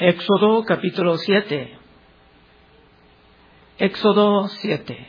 Éxodo capítulo 7. Éxodo 7.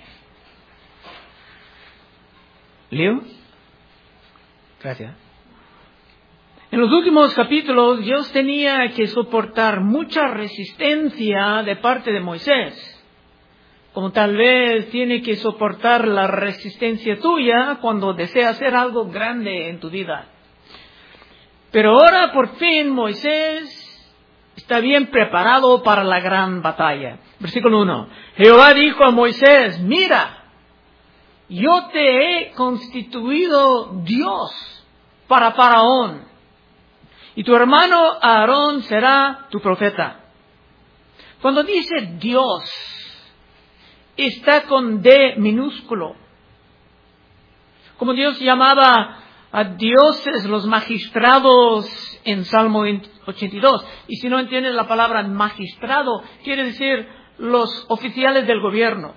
¿Leo? Gracias. En los últimos capítulos, Dios tenía que soportar mucha resistencia de parte de Moisés, como tal vez tiene que soportar la resistencia tuya cuando deseas hacer algo grande en tu vida. Pero ahora, por fin, Moisés está bien preparado para la gran batalla. Versículo 1. Jehová dijo a Moisés: mira, yo te he constituido Dios para Faraón, y tu hermano Aarón será tu profeta. Cuando dice Dios, está con D minúsculo. Como Dios llamaba a dioses los magistrados en Salmo 82. Y si no entiendes la palabra magistrado, quiere decir los oficiales del gobierno.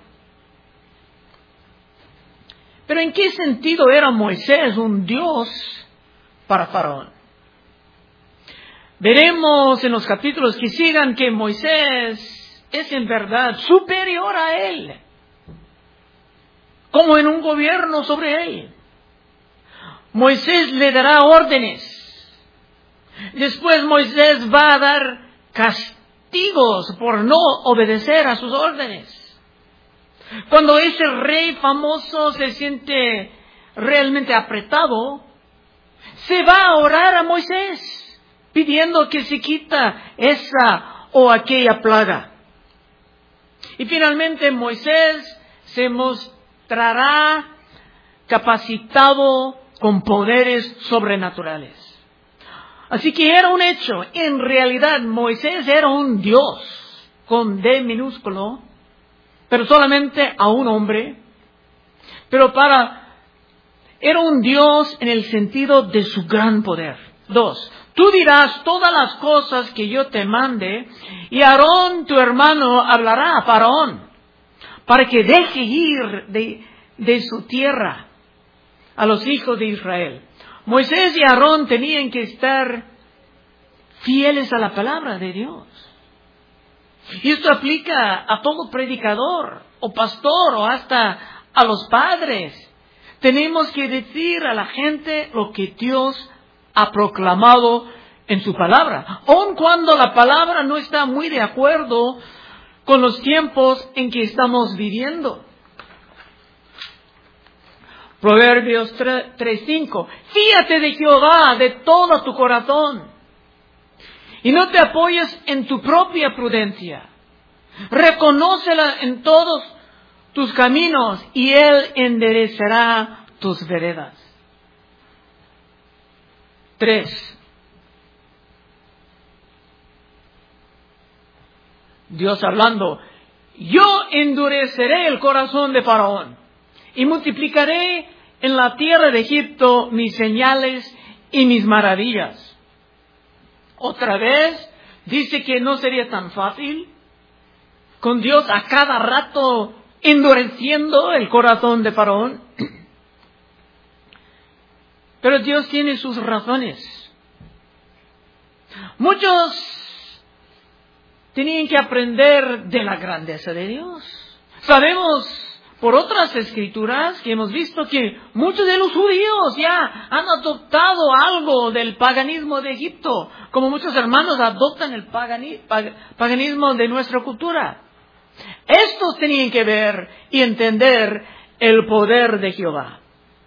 Pero ¿en qué sentido era Moisés un Dios para Faraón? Veremos en los capítulos que sigan que Moisés es en verdad superior a él, como en un gobierno sobre él. Moisés le dará órdenes. Después Moisés va a dar castigos por no obedecer a sus órdenes. Cuando ese rey famoso se siente realmente apretado, se va a orar a Moisés, pidiendo que se quita esa o aquella plaga. Y finalmente Moisés se mostrará capacitado con poderes sobrenaturales. Así que era un hecho. En realidad Moisés era un Dios con D minúsculo, pero solamente a un hombre. Pero era un Dios en el sentido de su gran poder. 2. Tú dirás todas las cosas que yo te mande, y Aarón tu hermano hablará a Faraón, para que deje ir de su tierra a los hijos de Israel. Moisés y Aarón tenían que estar fieles a la palabra de Dios. Y esto aplica a todo predicador o pastor o hasta a los padres. Tenemos que decir a la gente lo que Dios ha proclamado en su palabra, aun cuando la palabra no está muy de acuerdo con los tiempos en que estamos viviendo. Proverbios 3:5. Fíate de Jehová de todo tu corazón, y no te apoyes en tu propia prudencia. Reconócela en todos tus caminos, y Él enderezará tus veredas. 3. Dios hablando: yo endureceré el corazón de Faraón, y multiplicaré en la tierra de Egipto mis señales y mis maravillas. Otra vez dice que no sería tan fácil, con Dios a cada rato endureciendo el corazón de Faraón. Pero Dios tiene sus razones. Muchos tenían que aprender de la grandeza de Dios. Sabemos por otras escrituras que hemos visto que muchos de los judíos ya han adoptado algo del paganismo de Egipto, como muchos hermanos adoptan el paganismo de nuestra cultura. Estos tenían que ver y entender el poder de Jehová.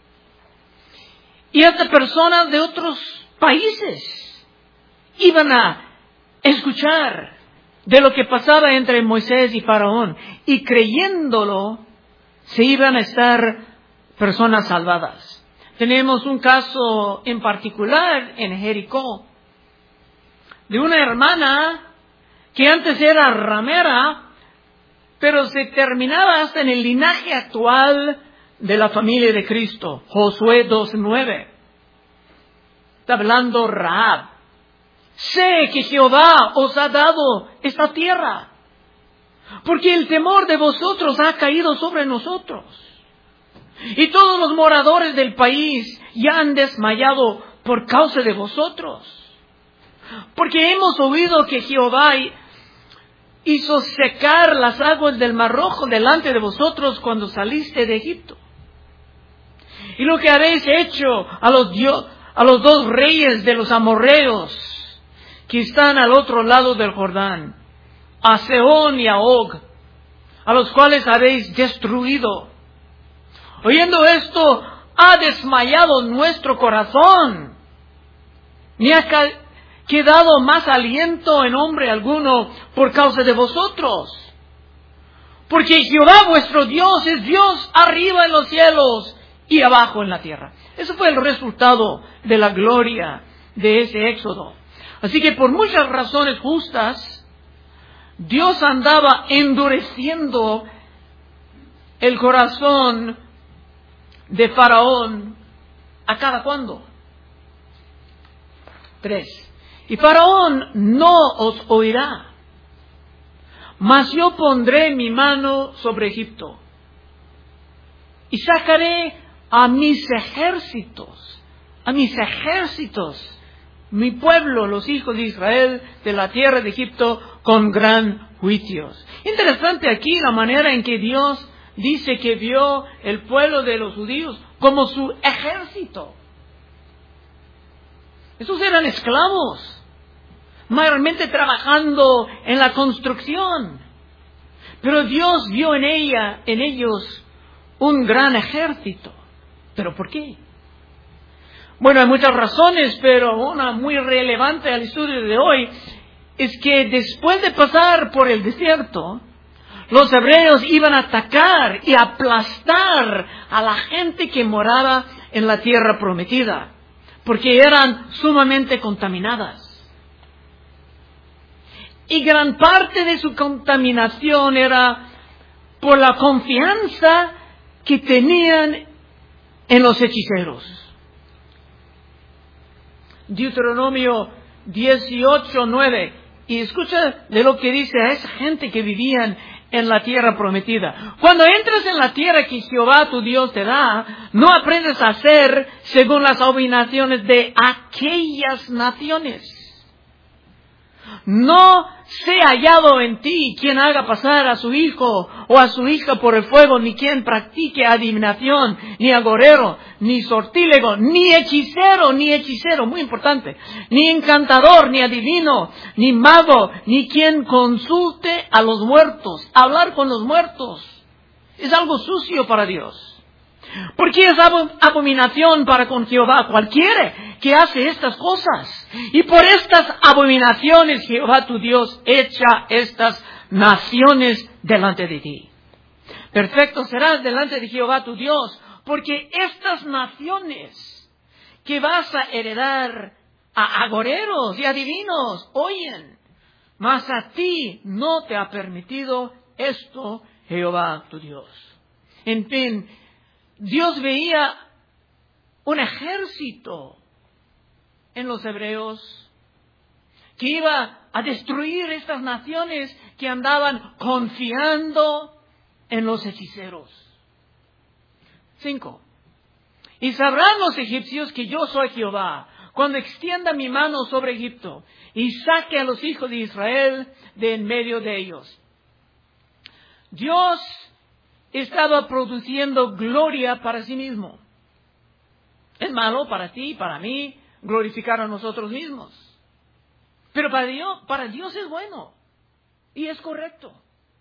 Y hasta personas de otros países iban a escuchar de lo que pasaba entre Moisés y Faraón, y creyéndolo se iban a estar personas salvadas. Tenemos un caso en particular en Jericó, de una hermana que antes era ramera, pero se terminaba hasta en el linaje actual de la familia de Cristo. Josué 2:9. Está hablando Rahab. Sé que Jehová os ha dado esta tierra, porque el temor de vosotros ha caído sobre nosotros, y todos los moradores del país ya han desmayado por causa de vosotros. Porque hemos oído que Jehová hizo secar las aguas del Mar Rojo delante de vosotros cuando saliste de Egipto. Y lo que habéis hecho a los dos reyes de los amorreos que están al otro lado del Jordán, a Sehón y a Og, a los cuales habéis destruido. Oyendo esto, ha desmayado nuestro corazón, ni ha quedado más aliento en hombre alguno por causa de vosotros. Porque Jehová vuestro Dios es Dios arriba en los cielos y abajo en la tierra. Eso fue el resultado de la gloria de ese éxodo. Así que por muchas razones justas, Dios andaba endureciendo el corazón de Faraón a cada cuándo. 3. Y Faraón no os oirá, mas yo pondré mi mano sobre Egipto y sacaré a mis ejércitos, mi pueblo, los hijos de Israel, de la tierra de Egipto, con gran juicios. Interesante aquí la manera en que Dios dice que vio el pueblo de los judíos como su ejército. Esos eran esclavos, mayormente trabajando en la construcción. Pero Dios vio en ellos un gran ejército. ¿Pero por qué? Bueno, hay muchas razones, pero una muy relevante al estudio de hoy es que después de pasar por el desierto, los hebreos iban a atacar y aplastar a la gente que moraba en la tierra prometida, porque eran sumamente contaminadas. Y gran parte de su contaminación era por la confianza que tenían en los hechiceros. Deuteronomio 18:9. Y escucha de lo que dice a esa gente que vivían en la tierra prometida. Cuando entres en la tierra que Jehová tu Dios te da, no aprendes a hacer según las abominaciones de aquellas naciones. No sea hallado en ti quien haga pasar a su hijo o a su hija por el fuego, ni quien practique adivinación, ni agorero, ni sortílego, ni hechicero, muy importante, ni encantador, ni adivino, ni mago, ni quien consulte a los muertos. Hablar con los muertos es algo sucio para Dios. Porque es abominación para con Jehová cualquiera que hace estas cosas. Y por estas abominaciones Jehová tu Dios echa estas naciones delante de ti. Perfecto serás delante de Jehová tu Dios, porque estas naciones que vas a heredar a agoreros y adivinos oyen, mas a ti no te ha permitido esto Jehová tu Dios. En fin, Dios veía un ejército en los hebreos que iba a destruir estas naciones que andaban confiando en los hechiceros. 5. Y sabrán los egipcios que yo soy Jehová, cuando extienda mi mano sobre Egipto y saque a los hijos de Israel de en medio de ellos. Dios estaba produciendo gloria para sí mismo. Es malo para ti y para mí glorificar a nosotros mismos. Pero para Dios es bueno y es correcto.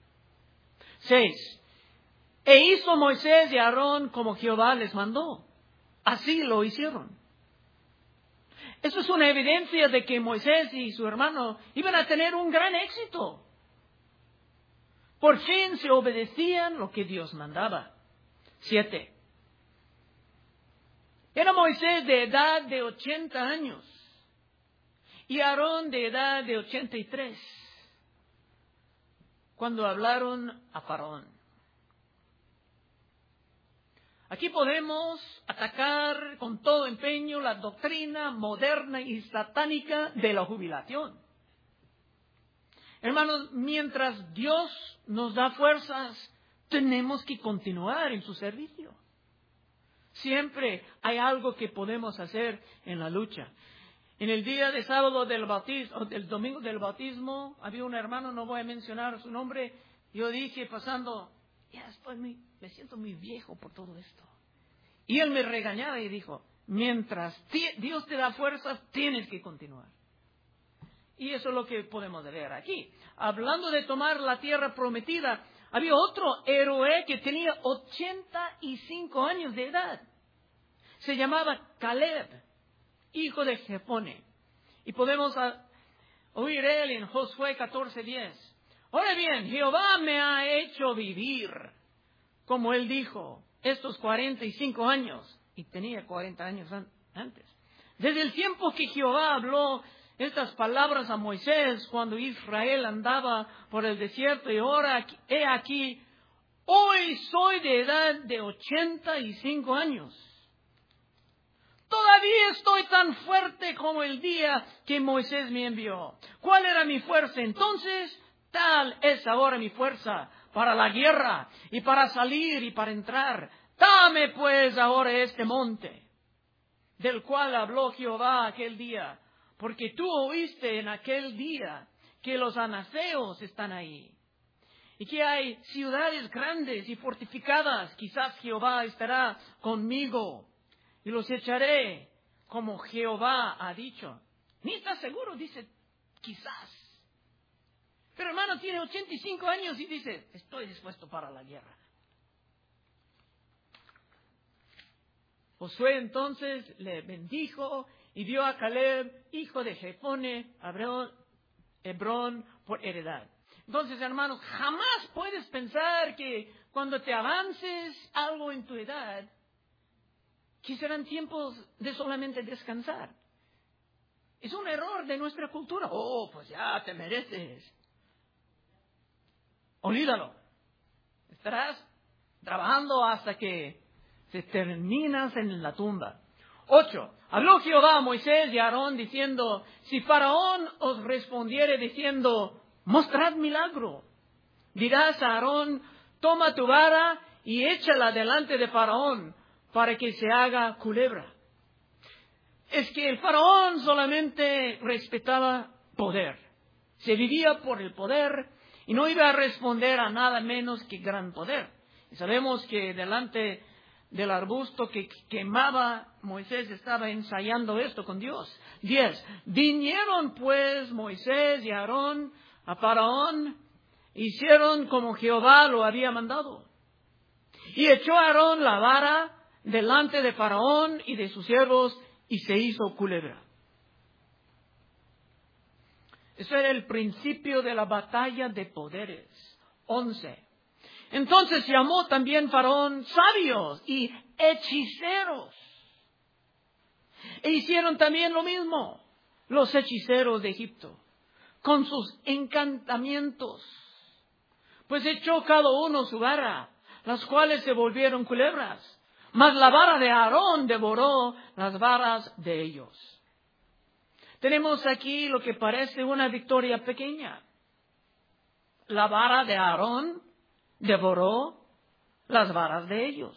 6. E hizo Moisés y Aarón como Jehová les mandó. Así lo hicieron. Eso es una evidencia de que Moisés y su hermano iban a tener un gran éxito. Por fin se obedecían lo que Dios mandaba. 7. Era Moisés de edad de 80 años y Aarón de edad de 83 cuando hablaron a Faraón. Aquí podemos atacar con todo empeño la doctrina moderna y satánica de la jubilación. Hermanos, mientras Dios nos da fuerzas, tenemos que continuar en su servicio. Siempre hay algo que podemos hacer en la lucha. En el día de sábado del bautismo, del domingo del bautismo, había un hermano, no voy a mencionar su nombre, yo dije pasando, ya después me siento muy viejo por todo esto. Y él me regañaba y dijo, mientras Dios te da fuerzas, tienes que continuar. Y eso es lo que podemos ver aquí. Hablando de tomar la tierra prometida, había otro héroe que tenía 85 años de edad. Se llamaba Caleb, hijo de Jefone. Y podemos oír él en Josué 14:10. Ahora bien, Jehová me ha hecho vivir, como él dijo, estos 45 años. Y tenía 40 años antes. Desde el tiempo que Jehová habló estas palabras a Moisés cuando Israel andaba por el desierto, y ahora he aquí, hoy soy de edad de 85 años. Todavía estoy tan fuerte como el día que Moisés me envió. ¿Cuál era mi fuerza entonces? Tal es ahora mi fuerza para la guerra y para salir y para entrar. Dame pues ahora este monte, del cual habló Jehová aquel día, porque tú oíste en aquel día que los anaseos están ahí, y que hay ciudades grandes y fortificadas. Quizás Jehová estará conmigo, y los echaré, como Jehová ha dicho. Ni está seguro, dice, quizás. Pero hermano, tiene 85 años y dice, estoy dispuesto para la guerra. Josué entonces le bendijo y dio a Caleb, hijo de Jefone, Hebrón por heredad. Entonces, hermanos, jamás puedes pensar que cuando te avances algo en tu edad, que serán tiempos de solamente descansar. Es un error de nuestra cultura. Oh, pues ya te mereces. Olvídalo. Estarás trabajando hasta que te terminas en la tumba. 8. Habló Jehová a Moisés y a Aarón diciendo, si Faraón os respondiere diciendo, mostrad milagro, dirás a Aarón, toma tu vara y échala delante de Faraón para que se haga culebra. Es que el Faraón solamente respetaba poder. Se vivía por el poder y no iba a responder a nada menos que gran poder. Y sabemos que delante del arbusto que quemaba, Moisés estaba ensayando esto con Dios. 10. Vinieron pues Moisés y Aarón a Faraón, hicieron como Jehová lo había mandado. Y echó Aarón la vara delante de Faraón y de sus siervos, y se hizo culebra. Eso era el principio de la batalla de poderes. 11. Entonces llamó también Faraón sabios y hechiceros. E hicieron también lo mismo los hechiceros de Egipto, con sus encantamientos. Pues echó cada uno su vara, las cuales se volvieron culebras. Mas la vara de Aarón devoró las varas de ellos. Tenemos aquí lo que parece una victoria pequeña. La vara de Aarón devoró las varas de ellos.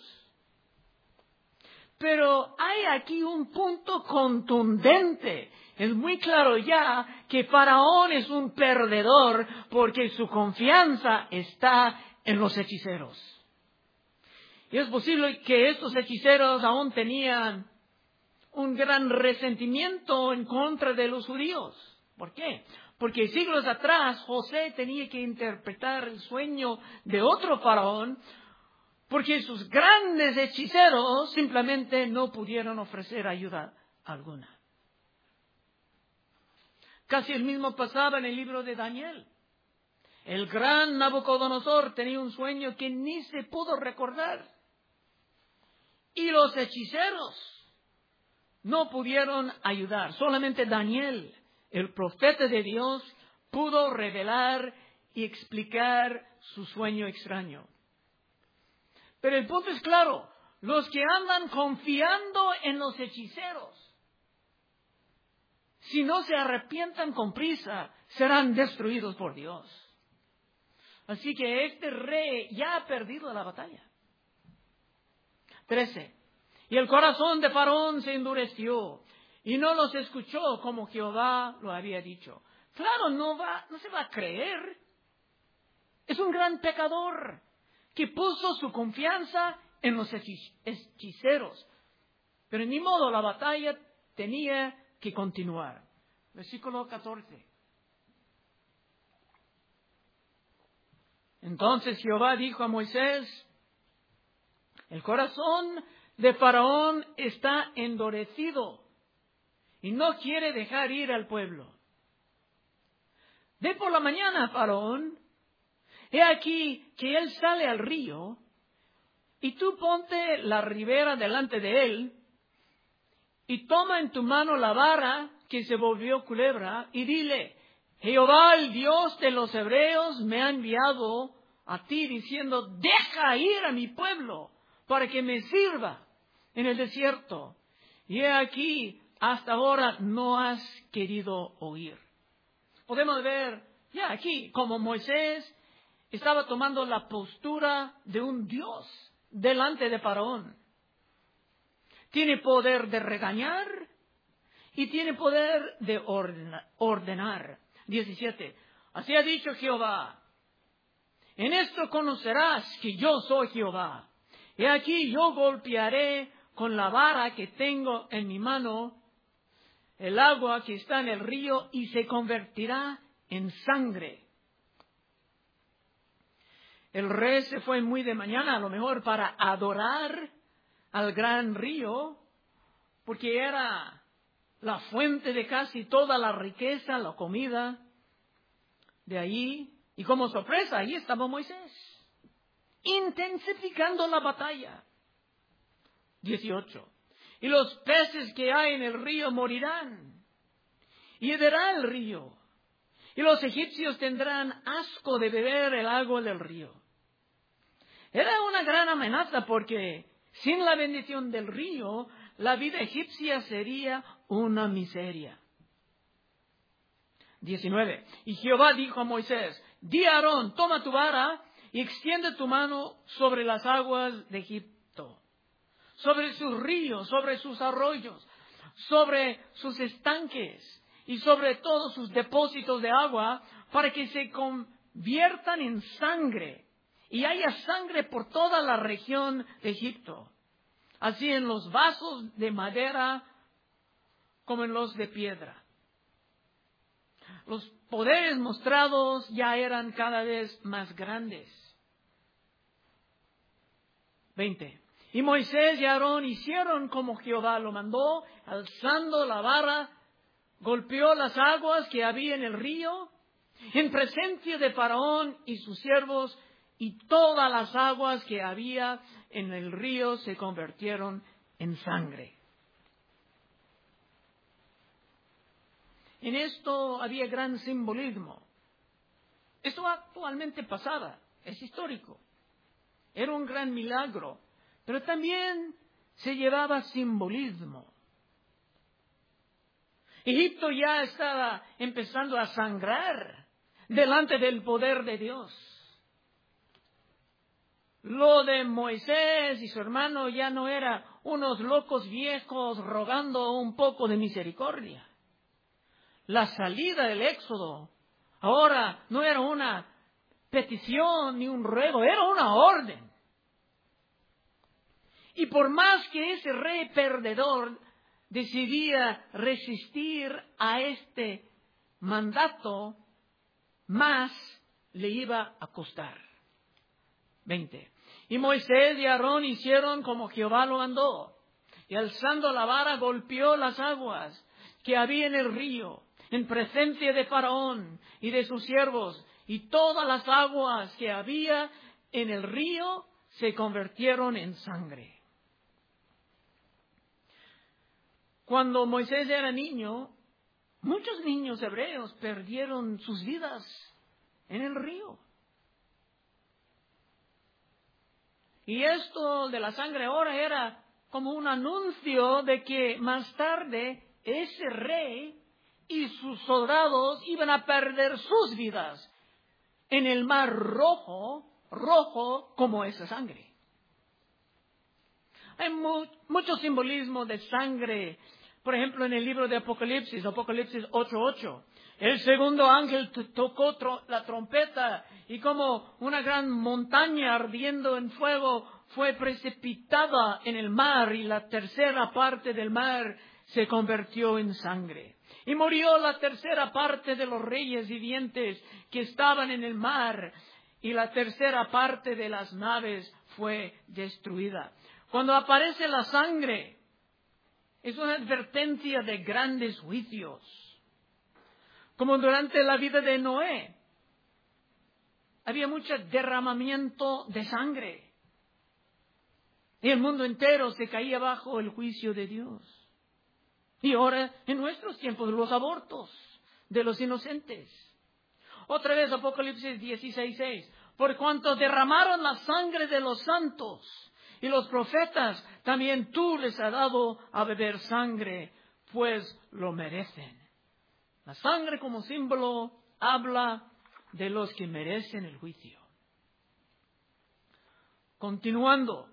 Pero hay aquí un punto contundente. Es muy claro ya que Faraón es un perdedor porque su confianza está en los hechiceros. Y es posible que estos hechiceros aún tenían un gran resentimiento en contra de los judíos. ¿Por qué? Porque siglos atrás José tenía que interpretar el sueño de otro faraón, porque sus grandes hechiceros simplemente no pudieron ofrecer ayuda alguna. Casi el mismo pasaba en el libro de Daniel. El gran Nabucodonosor tenía un sueño que ni se pudo recordar. Y los hechiceros no pudieron ayudar. Solamente Daniel, el profeta de Dios, pudo revelar y explicar su sueño extraño. Pero el punto es claro, los que andan confiando en los hechiceros, si no se arrepientan con prisa, serán destruidos por Dios. Así que este rey ya ha perdido la batalla. 13. Y el corazón de Faraón se endureció, y no los escuchó como Jehová lo había dicho. Claro, no se va a creer. Es un gran pecador que puso su confianza en los hechiceros. Pero ni modo, la batalla tenía que continuar. Versículo 14. Entonces Jehová dijo a Moisés: el corazón de Faraón está endurecido y no quiere dejar ir al pueblo. Ve por la mañana, Faraón, he aquí que él sale al río, y tú ponte la ribera delante de él, y toma en tu mano la vara que se volvió culebra, y dile: Jehová, el Dios de los hebreos, me ha enviado a ti diciendo: deja ir a mi pueblo para que me sirva en el desierto. Y he aquí, hasta ahora no has querido oír. Podemos ver ya aquí como Moisés estaba tomando la postura de un Dios delante de Faraón. Tiene poder de regañar y tiene poder de ordenar. 17. Así ha dicho Jehová: en esto conocerás que yo soy Jehová. He aquí yo golpearé con la vara que tengo en mi mano el agua que está en el río, y se convertirá en sangre. El rey se fue muy de mañana, a lo mejor para adorar al gran río, porque era la fuente de casi toda la riqueza, la comida de allí. Y como sorpresa, ahí estaba Moisés, intensificando la batalla. 18. Y los peces que hay en el río morirán, y herderá el río, y los egipcios tendrán asco de beber el agua del río. Era una gran amenaza, porque sin la bendición del río, la vida egipcia sería una miseria. 19. Y Jehová dijo a Moisés: di a Aarón, toma tu vara y extiende tu mano sobre las aguas de Egipto, sobre sus ríos, sobre sus arroyos, sobre sus estanques y sobre todos sus depósitos de agua, para que se conviertan en sangre y haya sangre por toda la región de Egipto, así en los vasos de madera como en los de piedra. Los poderes mostrados ya eran cada vez más grandes. 20. Y Moisés y Aarón hicieron como Jehová lo mandó, alzando la vara, golpeó las aguas que había en el río, en presencia de Faraón y sus siervos, y todas las aguas que había en el río se convirtieron en sangre. En esto había gran simbolismo. Esto actualmente pasaba, es histórico. Era un gran milagro, pero también se llevaba simbolismo. Egipto ya estaba empezando a sangrar delante del poder de Dios. Lo de Moisés y su hermano ya no era unos locos viejos rogando un poco de misericordia. La salida del Éxodo ahora no era una petición ni un ruego, era una orden. Y por más que ese rey perdedor decidía resistir a este mandato, más le iba a costar. 20. Y Moisés y Aarón hicieron como Jehová lo mandó, y alzando la vara golpeó las aguas que había en el río, en presencia de Faraón y de sus siervos, y todas las aguas que había en el río se convirtieron en sangre. Cuando Moisés era niño, muchos niños hebreos perdieron sus vidas en el río. Y esto de la sangre ahora era como un anuncio de que más tarde ese rey y sus soldados iban a perder sus vidas en el mar rojo como esa sangre. Hay mucho simbolismo de sangre Por ejemplo, en el libro de Apocalipsis 8:8, el segundo ángel tocó la trompeta y como una gran montaña ardiendo en fuego fue precipitada en el mar y la tercera parte del mar se convirtió en sangre. Y murió la tercera parte de los reyes vivientes que estaban en el mar y la tercera parte de las naves fue destruida. Cuando aparece la sangre, es una advertencia de grandes juicios. Como durante la vida de Noé, había mucho derramamiento de sangre. Y el mundo entero se caía bajo el juicio de Dios. Y ahora, en nuestros tiempos, los abortos de los inocentes. Otra vez, Apocalipsis 16:6. Por cuanto derramaron la sangre de los santos y los profetas, también tú les has dado a beber sangre, pues lo merecen. La sangre como símbolo habla de los que merecen el juicio. Continuando.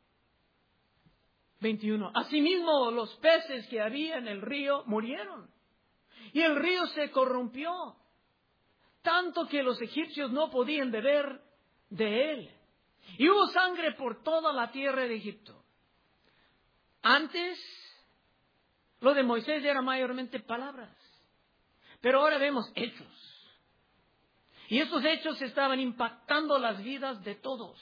21. Asimismo, los peces que había en el río murieron, y el río se corrompió, tanto que los egipcios no podían beber de él. Y hubo sangre por toda la tierra de Egipto. Antes, lo de Moisés era mayormente palabras, pero ahora vemos hechos. Y esos hechos estaban impactando las vidas de todos.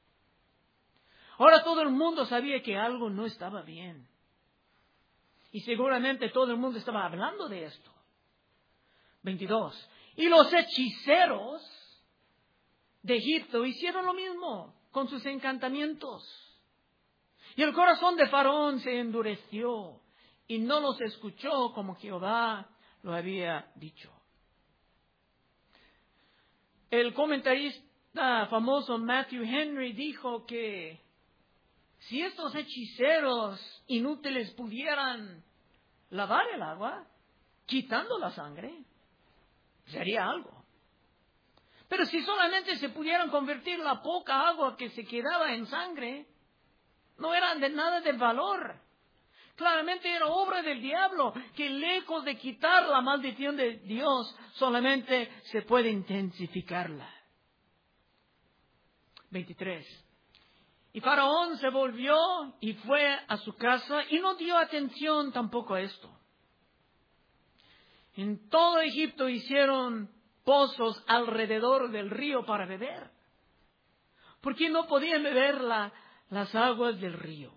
Ahora todo el mundo sabía que algo no estaba bien. Y seguramente todo el mundo estaba hablando de esto. 22. Y los hechiceros de Egipto hicieron lo mismo con sus encantamientos. Y el corazón de Faraón se endureció y no los escuchó como Jehová lo había dicho. El comentarista famoso Matthew Henry dijo que si estos hechiceros inútiles pudieran lavar el agua, quitando la sangre, sería algo. Pero si solamente se pudieran convertir la poca agua que se quedaba en sangre, no eran de nada de valor. Claramente era obra del diablo, que lejos de quitar la maldición de Dios, solamente se puede intensificarla. 23. Y Faraón se volvió y fue a su casa y no dio atención tampoco a esto. En todo Egipto hicieron pozos alrededor del río para beber, porque no podían beber las aguas del río.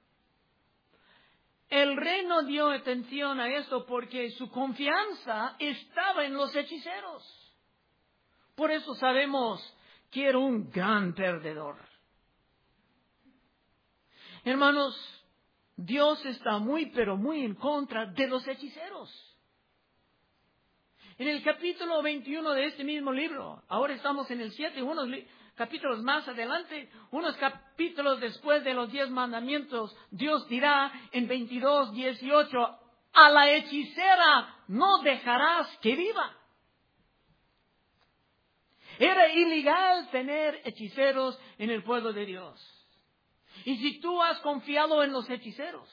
El rey no dio atención a esto porque su confianza estaba en los hechiceros. Por eso sabemos que era un gran perdedor. Hermanos, Dios está muy, pero muy en contra de los hechiceros. En el capítulo 21 de este mismo libro, ahora estamos en el 7, unos capítulos más adelante, unos capítulos después de los 10 mandamientos, Dios dirá en 22:18, a la hechicera no dejarás que viva. Era ilegal tener hechiceros en el pueblo de Dios. Y si tú has confiado en los hechiceros,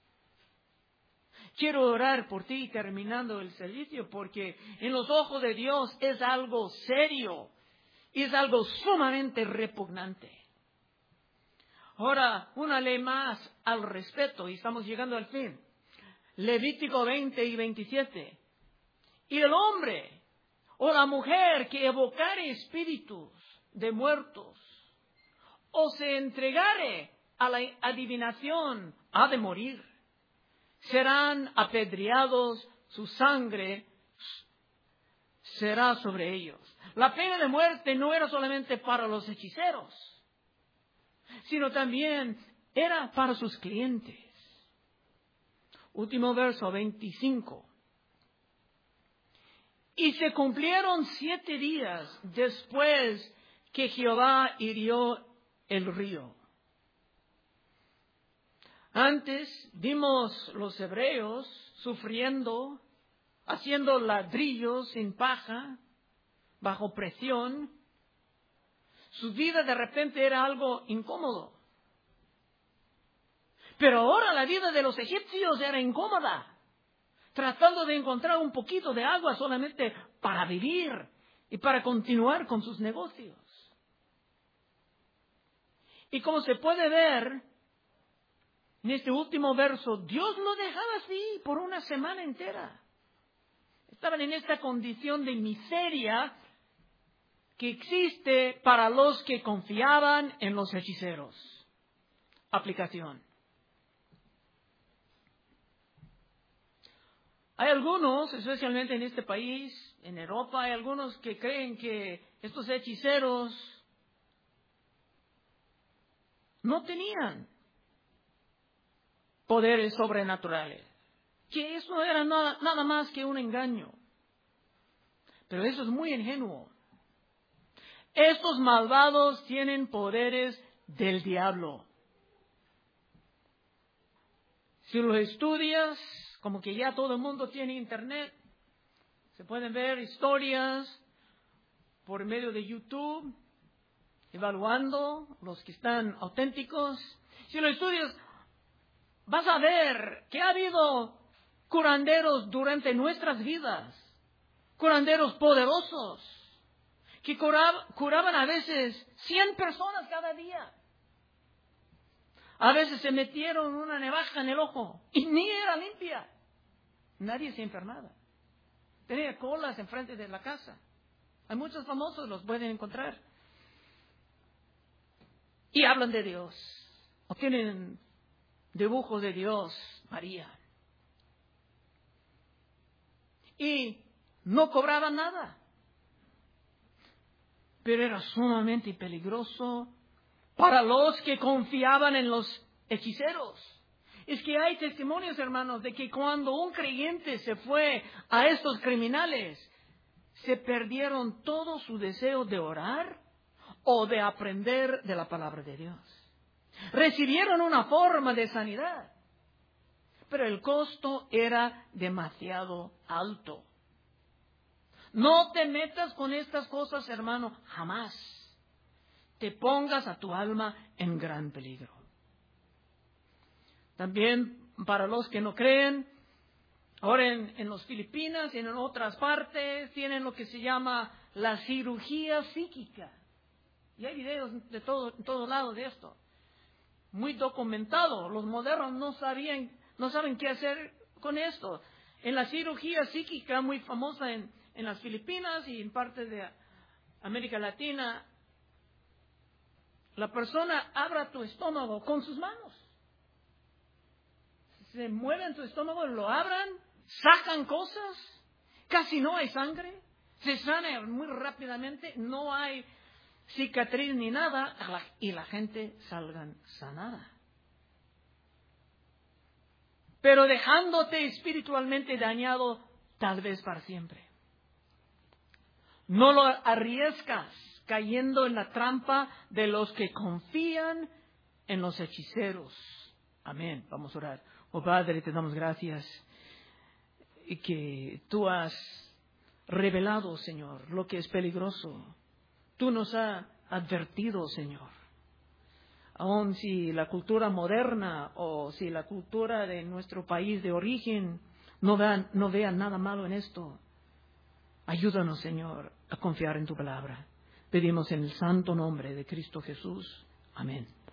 quiero orar por ti terminando el servicio, porque en los ojos de Dios es algo serio y es algo sumamente repugnante. Ahora, una ley más al respecto, y estamos llegando al fin. Levítico 20 y 27. Y el hombre o la mujer que evocare espíritus de muertos o se entregare a la adivinación ha de morir. Serán apedreados, su sangre será sobre ellos. La pena de muerte no era solamente para los hechiceros, sino también era para sus clientes. Último verso, 25. Y se cumplieron 7 días después que Jehová hirió el río. Antes vimos los hebreos sufriendo, haciendo ladrillos sin paja, bajo presión. Su vida de repente era algo incómodo. Pero ahora la vida de los egipcios era incómoda, tratando de encontrar un poquito de agua solamente para vivir y para continuar con sus negocios. Y como se puede ver en este último verso, Dios lo dejaba así por una semana entera. Estaban en esta condición de miseria que existe para los que confiaban en los hechiceros. Aplicación. Hay algunos, especialmente en este país, en Europa, hay algunos que creen que estos hechiceros no tenían poderes sobrenaturales, que eso era nada más que un engaño. Pero eso es muy ingenuo. Estos malvados tienen poderes del diablo. Si los estudias, como que ya todo el mundo tiene internet, se pueden ver historias por medio de YouTube, evaluando los que están auténticos. Si los estudias, vas a ver que ha habido curanderos durante nuestras vidas, curanderos poderosos, que curaban a veces 100 personas cada día. A veces se metieron una navaja en el ojo y ni era limpia. Nadie se enfermaba. Tenía colas enfrente de la casa. Hay muchos famosos, los pueden encontrar. Y hablan de Dios. O tienen dibujos de Dios, María. Y no cobraban nada. Pero era sumamente peligroso para los que confiaban en los hechiceros. Es que hay testimonios, hermanos, de que cuando un creyente se fue a estos criminales, se perdieron todo su deseo de orar o de aprender de la palabra de Dios. Recibieron una forma de sanidad, pero el costo era demasiado alto. No te metas con estas cosas, hermano, jamás. Te pongas a tu alma en gran peligro. También para los que no creen, ahora en las Filipinas y en otras partes tienen lo que se llama la cirugía psíquica. Y hay videos de todo lado de esto. Muy documentado. Los modernos no saben qué hacer con esto. En la cirugía psíquica muy famosa en las Filipinas y en parte de América Latina, la persona abra tu estómago con sus manos. Se mueven tu estómago, lo abran, sacan cosas, casi no hay sangre, se sana muy rápidamente, no hay cicatriz ni nada, y la gente salga sanada. Pero dejándote espiritualmente dañado, tal vez para siempre. No lo arriesgas cayendo en la trampa de los que confían en los hechiceros. Amén. Vamos a orar. Oh Padre, te damos gracias y que tú has revelado, Señor, lo que es peligroso. Tú nos has advertido, Señor. Aun si la cultura moderna o si la cultura de nuestro país de origen no vean nada malo en esto, ayúdanos, Señor, a confiar en tu palabra. Pedimos en el santo nombre de Cristo Jesús. Amén.